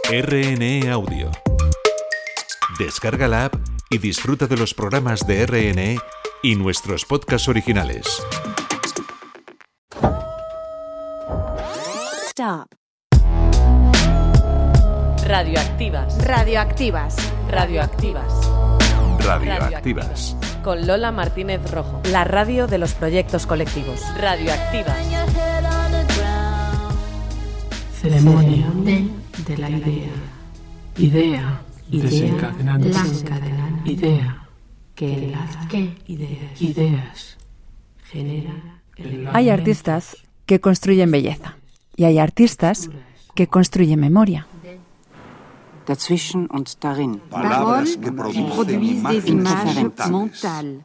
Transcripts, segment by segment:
RNE Audio. Descarga la app y disfruta de los programas de RNE y nuestros podcasts originales. Stop. Radioactivas. Radioactivas. Radioactivas. Radioactivas. Con Lola Martínez Rojo. La radio de los proyectos colectivos. Radioactivas. Ceremonia de la idea. Idea. Desencadenante. Idea. Que enlaza. Ideas. Genera. Hay artistas que construyen belleza y hay artistas que construyen memoria. Dazwischen und darin. Palabras que producen imágenes mentales.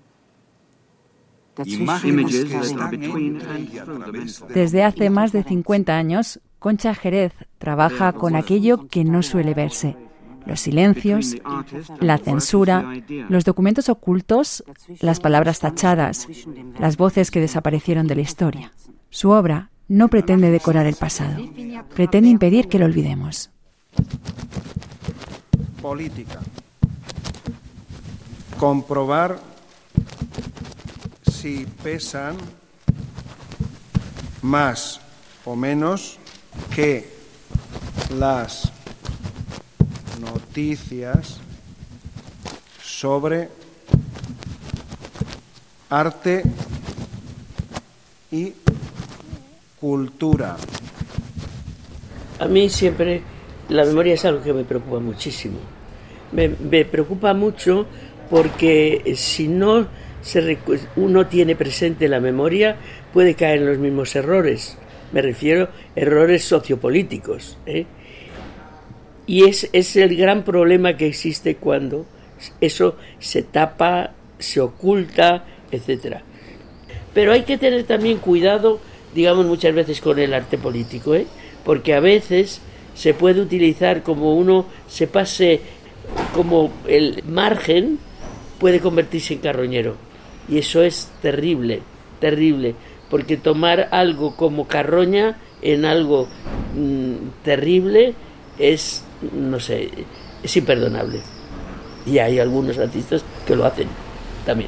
Imágenes que están entre y a través de... Desde hace más de 50 años, Concha Jerez trabaja con aquello que no suele verse: los silencios, la censura, los documentos ocultos, las palabras tachadas, las voces que desaparecieron de la historia. Su obra no pretende decorar el pasado, pretende impedir que lo olvidemos. Política. Comprobar si pesan más o menos que las noticias sobre arte y cultura. A mí siempre la memoria es algo que me preocupa muchísimo. Me preocupa mucho porque si no uno tiene presente la memoria, puede caer en los mismos errores. Me refiero a errores sociopolíticos, ¿eh? Y es el gran problema que existe cuando eso se tapa, se oculta, etcétera. Pero hay que tener también cuidado, digamos, muchas veces con el arte político, ¿eh? Porque a veces se puede utilizar como uno se pase, como el margen puede convertirse en carroñero. Y eso es terrible, terrible, porque tomar algo como carroña en algo terrible es, no sé, es imperdonable. Y hay algunos artistas que lo hacen también.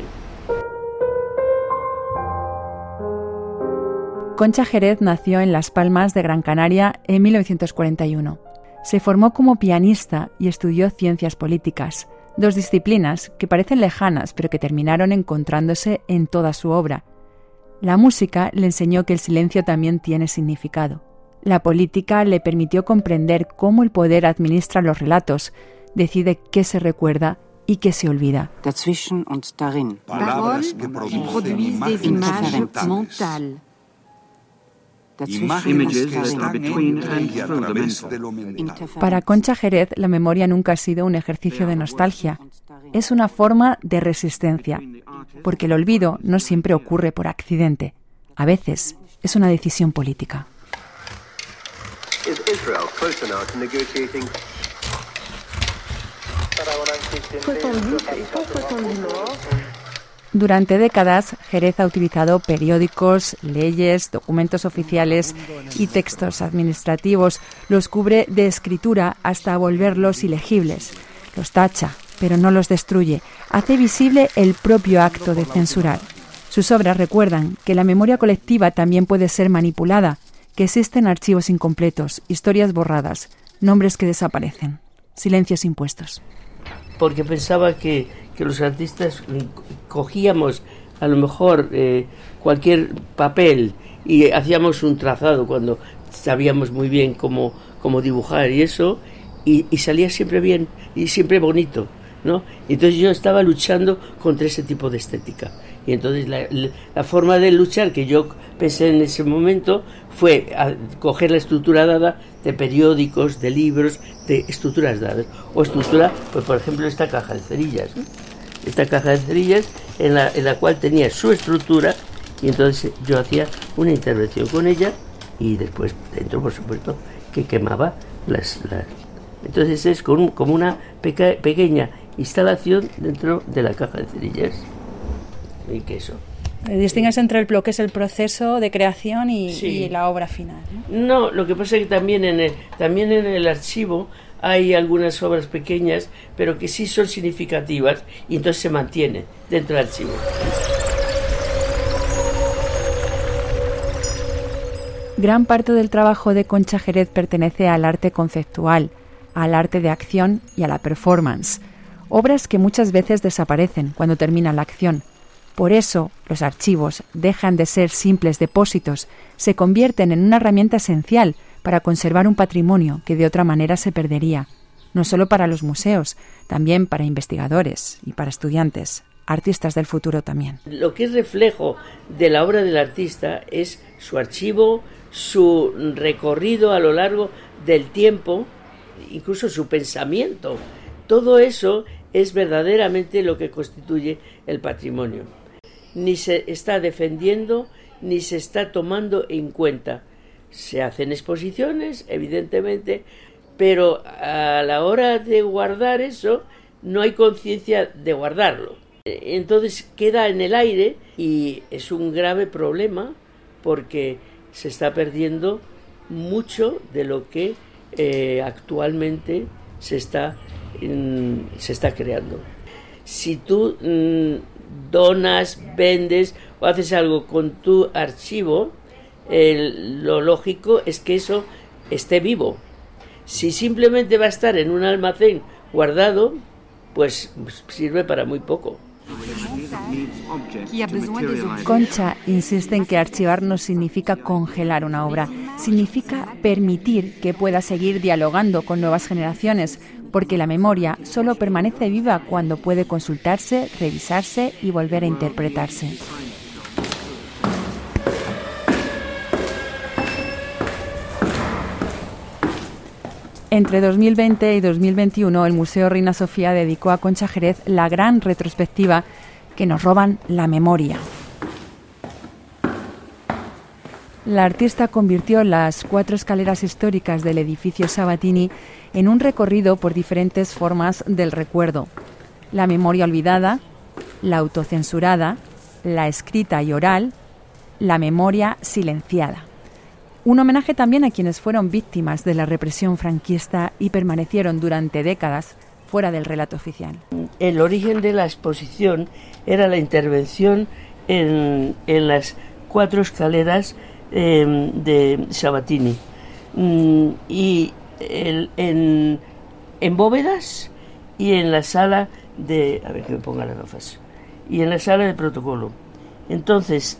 Concha Jerez nació en Las Palmas de Gran Canaria en 1941. Se formó como pianista y estudió ciencias políticas, dos disciplinas que parecen lejanas pero que terminaron encontrándose en toda su obra. La música le enseñó que el silencio también tiene significado. La política le permitió comprender cómo el poder administra los relatos, decide qué se recuerda y qué se olvida. Dazwischen und darin. Palabras que producen imágenes mentales. Imágenes que están entre y a través de lo mental. Para Concha Jerez, la memoria nunca ha sido un ejercicio de nostalgia. Es una forma de resistencia, porque el olvido no siempre ocurre por accidente. A veces es una decisión política. Durante décadas, Jerez ha utilizado periódicos, leyes, documentos oficiales y textos administrativos. Los cubre de escritura hasta volverlos ilegibles. Los tacha, pero no los destruye. Hace visible el propio acto de censurar. Sus obras recuerdan que la memoria colectiva también puede ser manipulada, que existen archivos incompletos, historias borradas, nombres que desaparecen, silencios impuestos. Porque pensaba que los artistas cogíamos a lo mejor cualquier papel y hacíamos un trazado cuando sabíamos muy bien cómo dibujar y eso, y salía siempre bien y siempre bonito, ¿no? Entonces yo estaba luchando contra ese tipo de estética. Y entonces la forma de luchar que yo pensé en ese momento fue coger la estructura dada de periódicos, de libros, de estructuras dadas. O estructura, pues por ejemplo esta caja de cerillas, ¿no? Esta caja de cerillas en la cual tenía su estructura, y entonces yo hacía una intervención con ella y después dentro, por supuesto, que quemaba las... Entonces es como una pequeña instalación dentro de la caja de cerillas. Y queso. Distingues entre lo que es el proceso de creación y la obra final, ¿no? No, lo que pasa es que también en el archivo hay algunas obras pequeñas, pero que sí son significativas y entonces se mantiene dentro del archivo. Gran parte del trabajo de Concha Jerez pertenece al arte conceptual, al arte de acción y a la performance, obras que muchas veces desaparecen cuando termina la acción. Por eso, los archivos dejan de ser simples depósitos, se convierten en una herramienta esencial para conservar un patrimonio que de otra manera se perdería, no solo para los museos, también para investigadores y para estudiantes, artistas del futuro también. Lo que es reflejo de la obra del artista es su archivo, su recorrido a lo largo del tiempo, incluso su pensamiento. Todo eso es verdaderamente lo que constituye el patrimonio. Ni se está defendiendo, ni se está tomando en cuenta. Se hacen exposiciones, evidentemente, pero a la hora de guardar eso, no hay conciencia de guardarlo. Entonces queda en el aire y es un grave problema porque se está perdiendo mucho de lo que actualmente se está creando. Si tú donas, vendes o haces algo con tu archivo, lo lógico es que eso esté vivo. Si simplemente va a estar en un almacén guardado, pues sirve para muy poco. Concha insiste en que archivar no significa congelar una obra, significa permitir que pueda seguir dialogando con nuevas generaciones, porque la memoria solo permanece viva cuando puede consultarse, revisarse y volver a interpretarse. Entre 2020 y 2021, el Museo Reina Sofía dedicó a Concha Jerez la gran retrospectiva que nos roban la memoria. La artista convirtió las 4 escaleras históricas del edificio Sabatini en un recorrido por diferentes formas del recuerdo. La memoria olvidada, la autocensurada, la escrita y oral, la memoria silenciada. Un homenaje también a quienes fueron víctimas de la represión franquista y permanecieron durante décadas fuera del relato oficial. El origen de la exposición era la intervención en las 4 escaleras de Sabatini y en bóvedas y en la sala de... A ver que me ponga las gafas. Y en la sala de protocolo. Entonces...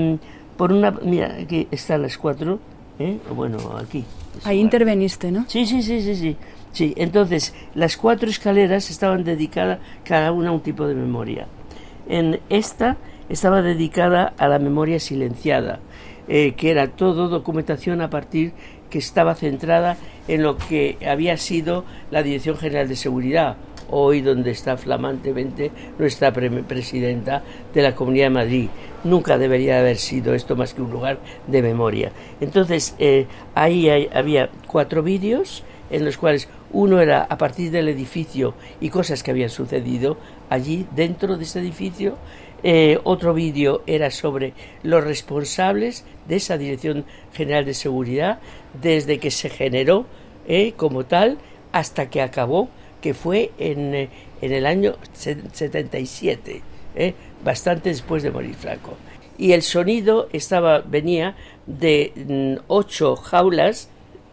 mira, aquí están las 4, bueno, aquí. Ahí interveniste, ¿no? Sí. Sí, entonces, las 4 escaleras estaban dedicadas cada una a un tipo de memoria. En esta estaba dedicada a la memoria silenciada, que era todo documentación a partir que estaba centrada en lo que había sido la Dirección General de Seguridad, hoy donde está flamantemente nuestra presidenta de la Comunidad de Madrid. Nunca debería haber sido esto más que un lugar de memoria. Entonces, ahí había 4 vídeos, en los cuales uno era a partir del edificio y cosas que habían sucedido allí dentro de ese edificio. Otro vídeo era sobre los responsables de esa Dirección General de Seguridad desde que se generó como tal hasta que acabó, que fue en el año 77, bastante después de morir Franco. Y el sonido venía de 8 jaulas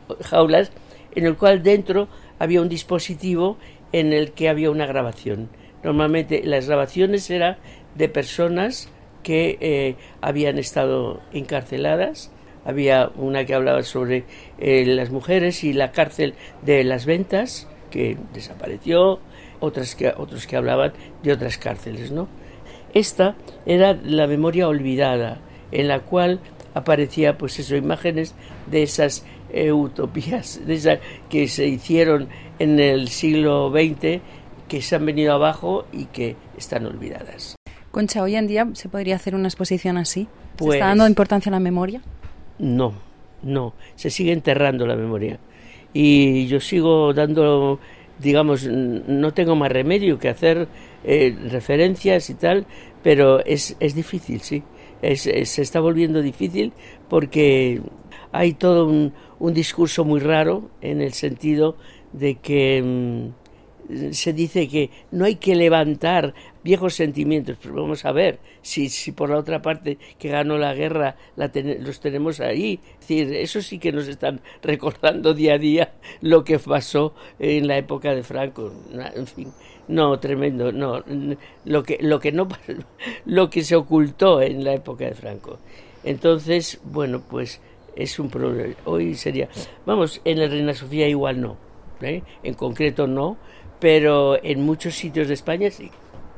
en el cual dentro había un dispositivo en el que había una grabación. Normalmente las grabaciones eran de personas que habían estado encarceladas. Había una que hablaba sobre las mujeres y la cárcel de las Ventas, que desapareció, otros que hablaban de otras cárceles, ¿no? Esta era la memoria olvidada, en la cual aparecía, pues eso, imágenes de esas utopías, de esas que se hicieron en el siglo XX, que se han venido abajo y que están olvidadas. Concha, ¿hoy en día se podría hacer una exposición así? Pues, ¿Se está dando importancia a la memoria? No, se sigue enterrando la memoria. Y yo sigo dando, digamos, no tengo más remedio que hacer referencias y tal, pero es difícil, sí. Se está volviendo difícil porque hay todo un discurso muy raro en el sentido de que se dice que no hay que levantar viejos sentimientos, pero vamos a ver si por la otra parte que ganó la guerra los tenemos ahí. Es decir, eso sí que nos están recordando día a día lo que pasó en la época de Franco. En fin, no, tremendo, no, lo que se ocultó en la época de Franco. Entonces, bueno, pues es un problema. Hoy sería, vamos, en el Reina Sofía igual no, en concreto no, pero en muchos sitios de España sí.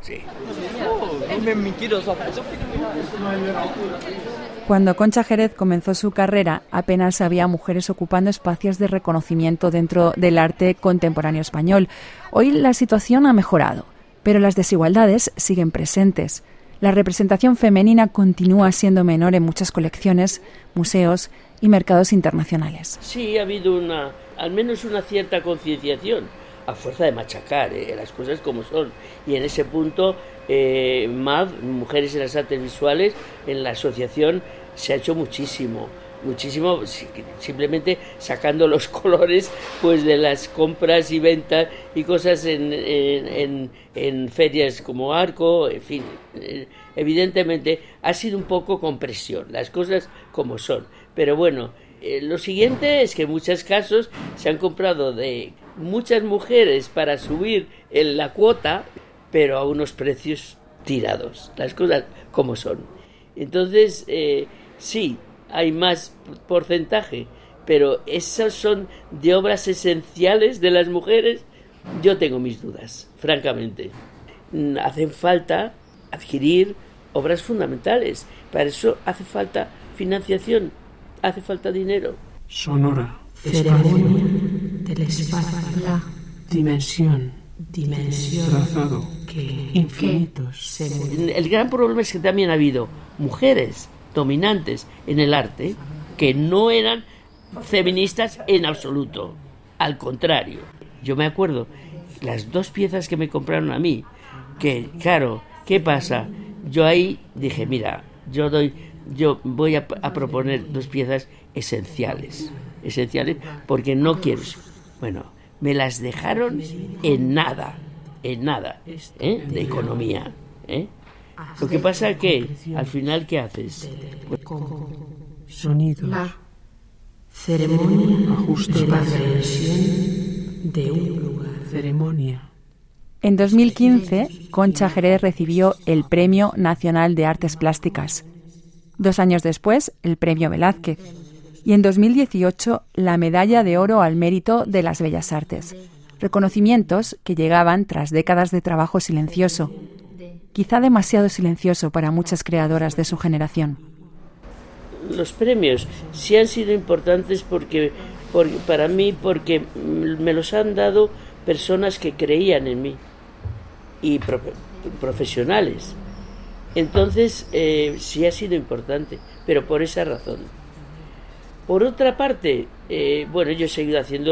Cuando Concha Jerez comenzó su carrera, apenas había mujeres ocupando espacios de reconocimiento dentro del arte contemporáneo español. Hoy la situación ha mejorado, pero las desigualdades siguen presentes. La representación femenina continúa siendo menor en muchas colecciones, museos y mercados internacionales. Sí, ha habido al menos una cierta concienciación, a fuerza de machacar las cosas como son. Y en ese punto, MAV, Mujeres en las Artes Visuales, en la asociación se ha hecho muchísimo, simplemente sacando los colores pues de las compras y ventas y cosas en ferias como Arco, en fin. Evidentemente ha sido un poco con presión, las cosas como son. Pero bueno, lo siguiente es que en muchos casos se han comprado de muchas mujeres para subir la cuota, pero a unos precios tirados, las cosas como son. Entonces, sí, hay más porcentaje, pero esas son de obras esenciales de las mujeres. Yo tengo mis dudas, francamente. Hacen falta adquirir obras fundamentales, para eso hace falta financiación, hace falta dinero. Sonora. Ceremonia del espacio. La dimensión. Trazado. Infinitos. El gran problema es que también ha habido mujeres dominantes en el arte que no eran feministas en absoluto. Al contrario. Yo me acuerdo, las 2 piezas que me compraron a mí, que claro, ¿qué pasa? Yo ahí dije, mira, yo voy a proponer 2 piezas esenciales, porque no quiero. Bueno, me las dejaron en nada, de economía. Lo que pasa es que al final, ¿qué haces? Sonido. La ceremonia. Ajuste la dimensión de un lugar. Ceremonia. En 2015, Concha Jerez recibió el Premio Nacional de Artes Plásticas. 2 años después, el Premio Velázquez. Y en 2018, la Medalla de Oro al Mérito de las Bellas Artes. Reconocimientos que llegaban tras décadas de trabajo silencioso. Quizá demasiado silencioso para muchas creadoras de su generación. Los premios sí han sido importantes para mí, porque me los han dado personas que creían en mí y profesionales. Entonces sí ha sido importante, pero por esa razón. Por otra parte, bueno, yo he seguido haciendo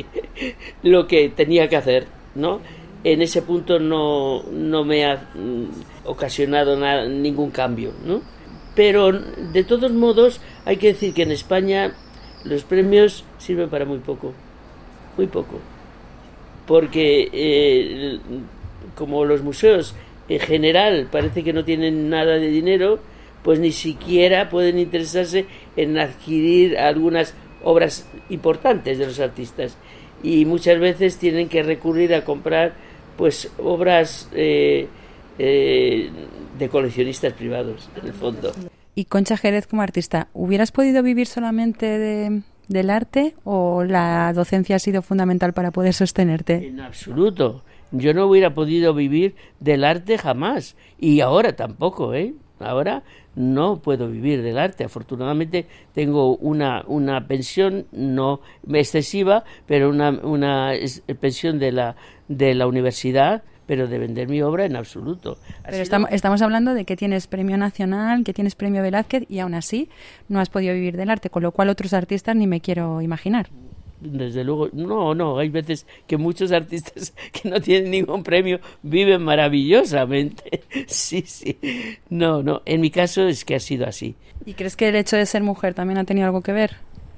lo que tenía que hacer, ¿no? En ese punto no me ha ocasionado ningún cambio, ¿no? Pero de todos modos hay que decir que en España los premios sirven para muy poco, porque como los museos en general parece que no tienen nada de dinero, pues ni siquiera pueden interesarse en adquirir algunas obras importantes de los artistas, y muchas veces tienen que recurrir a comprar pues obras de coleccionistas privados, en el fondo. Y Concha Jerez, como artista, ¿hubieras podido vivir solamente del arte, o la docencia ha sido fundamental para poder sostenerte? En absoluto. Yo no hubiera podido vivir del arte jamás, y ahora tampoco, Ahora no puedo vivir del arte. Afortunadamente tengo una pensión no excesiva, pero una pensión de la universidad, pero de vender mi obra en absoluto. Pero estamos hablando de que tienes premio nacional, que tienes premio Velázquez, y aún así no has podido vivir del arte, con lo cual otros artistas ni me quiero imaginar. Desde luego, no, hay veces que muchos artistas que no tienen ningún premio viven maravillosamente. Sí, no, en mi caso es que ha sido así. ¿Y crees que el hecho de ser mujer también ha tenido algo que ver?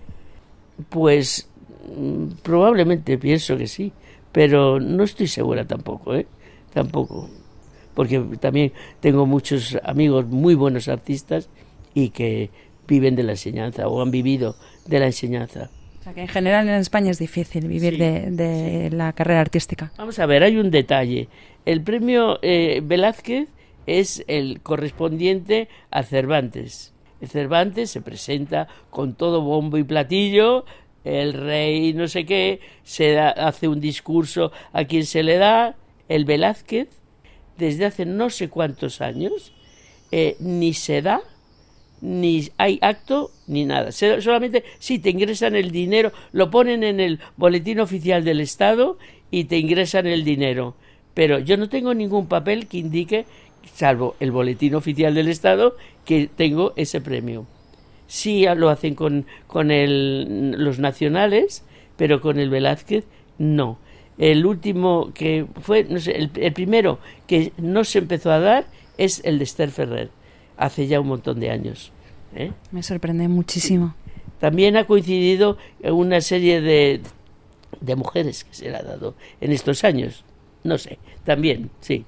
Pues probablemente pienso que sí, pero no estoy segura tampoco, tampoco, porque también tengo muchos amigos muy buenos artistas y que viven de la enseñanza o han vivido de la enseñanza. O sea, que en general en España es difícil vivir de la carrera artística. Vamos a ver, hay un detalle. El premio Velázquez es el correspondiente a Cervantes. El Cervantes se presenta con todo bombo y platillo, el rey no sé qué, hace un discurso a quien se le da. El Velázquez, desde hace no sé cuántos años, ni se da, ni hay acto, ni nada. Solamente sí te ingresan el dinero, lo ponen en el boletín oficial del Estado y te ingresan el dinero. Pero yo no tengo ningún papel que indique, salvo el boletín oficial del Estado, que tengo ese premio. Sí lo hacen con los nacionales, pero con el Velázquez no. El último que fue, no sé, el primero que no se empezó a dar es el de Esther Ferrer, hace ya un montón de años. Me sorprende muchísimo. Sí. También ha coincidido una serie de mujeres que se le ha dado en estos años. No sé, también, sí.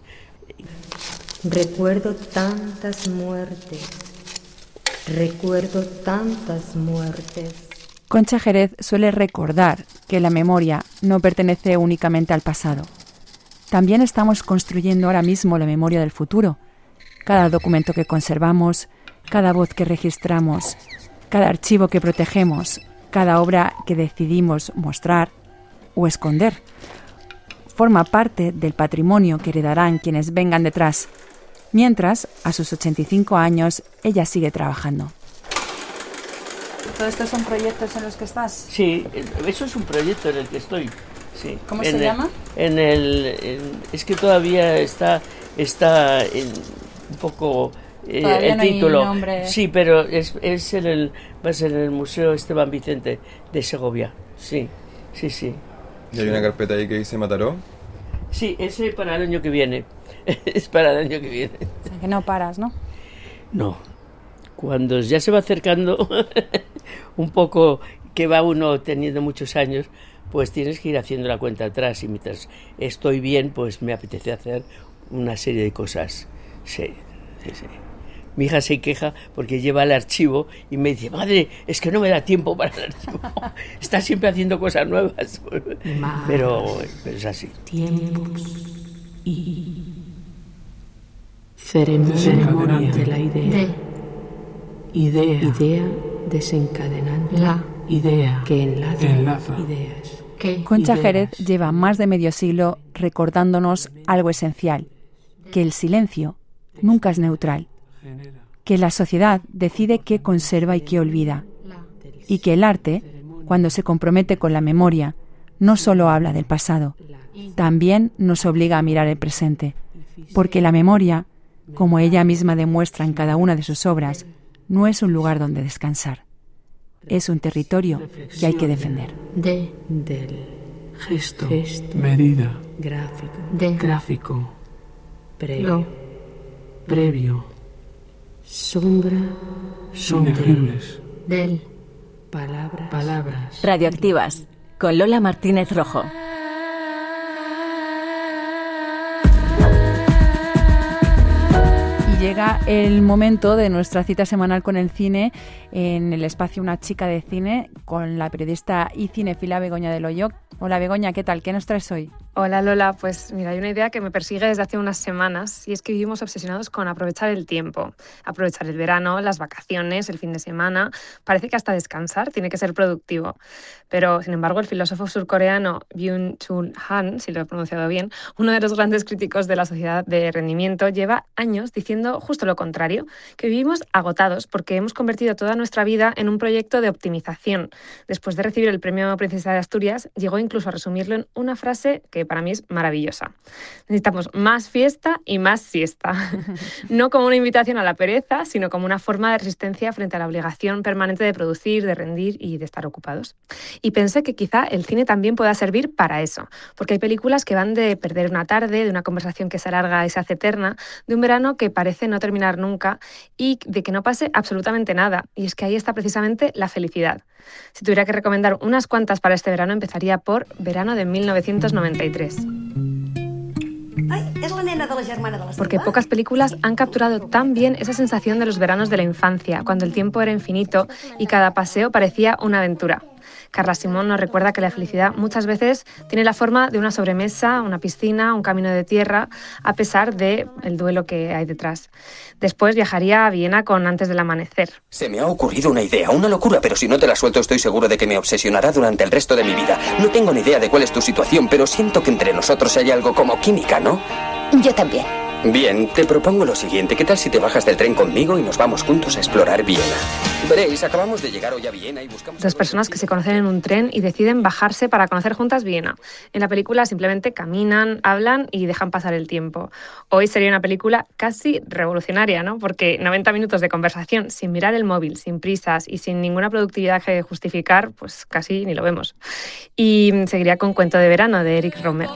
Recuerdo tantas muertes. Recuerdo tantas muertes. Concha Jerez suele recordar que la memoria no pertenece únicamente al pasado. También estamos construyendo ahora mismo la memoria del futuro. Cada documento que conservamos, cada voz que registramos, cada archivo que protegemos, cada obra que decidimos mostrar o esconder, forma parte del patrimonio que heredarán quienes vengan detrás. Mientras, a sus 85 años, ella sigue trabajando. ¿Todos estos son proyectos en los que estás? Sí, eso es un proyecto en el que estoy. Sí. ¿Cómo se llama? Es que todavía está un poco todavía el no título. Hay nombre. Sí, pero va a ser en el Museo Esteban Vicente de Segovia. Sí. ¿Y hay una carpeta ahí que dice Mataró? Sí, ese para el año que viene. Es para el año que viene. O sea, que no paras, ¿no? No. Cuando ya se va acercando un poco, que va uno teniendo muchos años, pues tienes que ir haciendo la cuenta atrás, y mientras estoy bien, pues me apetece hacer una serie de cosas. Sí. Mi hija se queja porque lleva el archivo y me dice: madre, es que no me da tiempo para el archivo. Está siempre haciendo cosas nuevas. Pero es así. Tiempos y ceremonia de la idea. Idea desencadenante. La idea que enlaza ideas. Concha Jerez lleva más de medio siglo recordándonos algo esencial: que el silencio nunca es neutral, que la sociedad decide qué conserva y qué olvida, y que el arte, cuando se compromete con la memoria, no solo habla del pasado, también nos obliga a mirar el presente, porque la memoria, como ella misma demuestra en cada una de sus obras, no es un lugar donde descansar, es un territorio que hay que defender. Del gesto, medida, gráfico, previo, sombra, inegibles, del, palabras. Radioactivas, con Lola Martínez Rojo. Llega el momento de nuestra cita semanal con el cine en el espacio Una chica de cine con la periodista y cinefila Begoña del Hoyo. Hola Begoña, ¿qué tal? ¿Qué nos traes hoy? Hola Lola, pues mira, hay una idea que me persigue desde hace unas semanas y es que vivimos obsesionados con aprovechar el tiempo, aprovechar el verano, las vacaciones, el fin de semana. Parece que hasta descansar tiene que ser productivo. Pero, sin embargo, el filósofo surcoreano Byung-Chul Han, si lo he pronunciado bien, uno de los grandes críticos de la sociedad de rendimiento, lleva años diciendo justo lo contrario, que vivimos agotados porque hemos convertido toda nuestra vida en un proyecto de optimización. Después de recibir el premio Princesa de Asturias, llegó incluso a resumirlo en una frase que para mí es maravillosa. Necesitamos más fiesta y más siesta. No como una invitación a la pereza, sino como una forma de resistencia frente a la obligación permanente de producir, de rendir y de estar ocupados. Y pensé que quizá el cine también pueda servir para eso, porque hay películas que van de perder una tarde, de una conversación que se alarga y se hace eterna, de un verano que parece no terminar nunca y de que no pase absolutamente nada. Y es que ahí está precisamente la felicidad. Si tuviera que recomendar unas cuantas para este verano, empezaría por Verano de 1993. Porque pocas películas han capturado tan bien esa sensación de los veranos de la infancia, cuando el tiempo era infinito y cada paseo parecía una aventura. Carla Simón nos recuerda que la felicidad muchas veces tiene la forma de una sobremesa, una piscina, un camino de tierra, a pesar del duelo que hay detrás. Después viajaría a Viena con Antes del amanecer. Se me ha ocurrido una idea, una locura, pero si no te la suelto estoy seguro de que me obsesionará durante el resto de mi vida. No tengo ni idea de cuál es tu situación, pero siento que entre nosotros hay algo como química, ¿no? Yo también. Bien, te propongo lo siguiente. ¿Qué tal si te bajas del tren conmigo y nos vamos juntos a explorar Viena? Veréis, acabamos de llegar hoy a Viena y buscamos... Dos personas que se conocen en un tren y deciden bajarse para conocer juntas Viena. En la película simplemente caminan, hablan y dejan pasar el tiempo. Hoy sería una película casi revolucionaria, ¿no? Porque 90 minutos de conversación sin mirar el móvil, sin prisas y sin ninguna productividad que justificar, pues casi ni lo vemos. Y seguiría con Cuento de verano, de Eric Romer.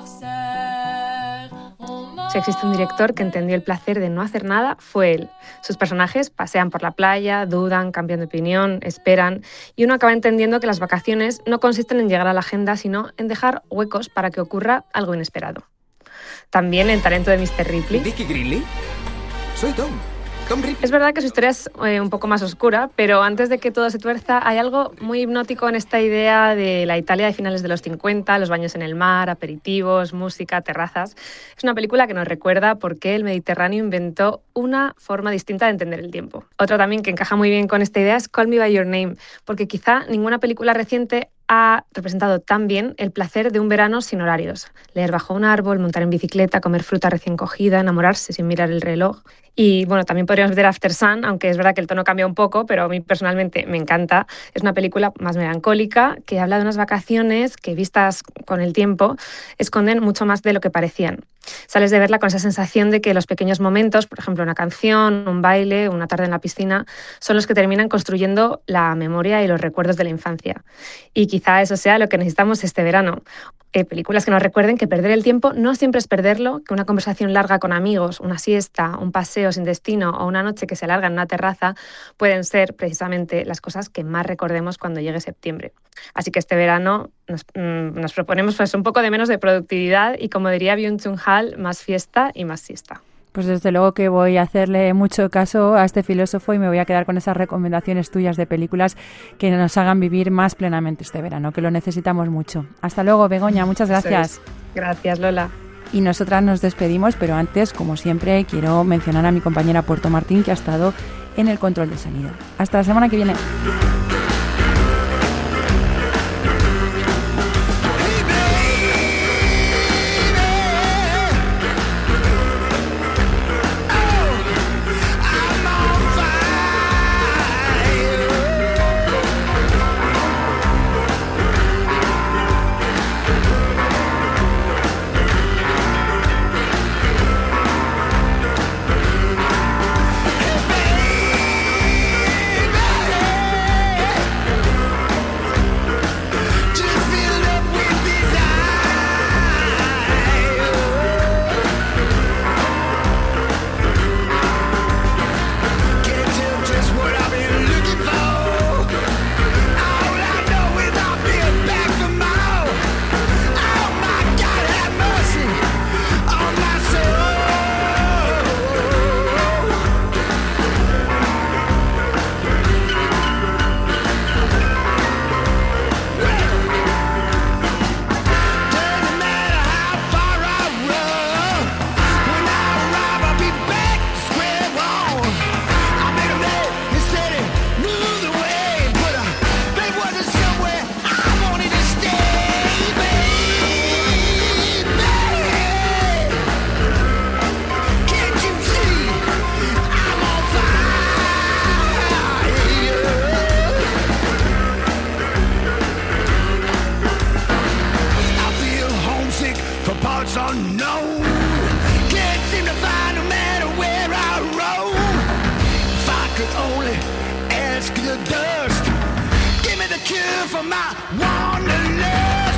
Si existe un director que entendió el placer de no hacer nada, fue él. Sus personajes pasean por la playa, dudan, cambian de opinión, esperan, y uno acaba entendiendo que las vacaciones no consisten en llegar a la agenda, sino en dejar huecos para que ocurra algo inesperado. También el talento de Mr. Ripley. ¿Dickie Greenley? Soy Tom. Es verdad que su historia es un poco más oscura, pero antes de que todo se tuerza, hay algo muy hipnótico en esta idea de la Italia de finales de los 50, los baños en el mar, aperitivos, música, terrazas. Es una película que nos recuerda por qué el Mediterráneo inventó una forma distinta de entender el tiempo. Otra también que encaja muy bien con esta idea es Call Me By Your Name, porque quizá ninguna película reciente ha representado tan bien el placer de un verano sin horarios. Leer bajo un árbol, montar en bicicleta, comer fruta recién cogida, enamorarse sin mirar el reloj. Y bueno, también podríamos ver After Sun, aunque es verdad que el tono cambia un poco, pero a mí personalmente me encanta. Es una película más melancólica que habla de unas vacaciones que, vistas con el tiempo, esconden mucho más de lo que parecían. Sales de verla con esa sensación de que los pequeños momentos, por ejemplo una canción, un baile, una tarde en la piscina, son los que terminan construyendo la memoria y los recuerdos de la infancia. Y quizá eso sea lo que necesitamos este verano. Películas que nos recuerden que perder el tiempo no siempre es perderlo, que una conversación larga con amigos, una siesta, un paseo sin destino o una noche que se alarga en una terraza pueden ser precisamente las cosas que más recordemos cuando llegue septiembre. Así que este verano nos proponemos pues, un poco de menos de productividad y, como diría Byung-Chul Han, más fiesta y más siesta. Pues desde luego que voy a hacerle mucho caso a este filósofo y me voy a quedar con esas recomendaciones tuyas de películas que nos hagan vivir más plenamente este verano, que lo necesitamos mucho. Hasta luego, Begoña, muchas gracias. Gracias, Lola. Y nosotras nos despedimos, pero antes, como siempre, quiero mencionar a mi compañera Puerto Martín, que ha estado en el control de sonido. Hasta la semana que viene. it's unknown. Can't seem to find no matter where I roam. If I could only ask the dust, give me the cure for my wanderlust.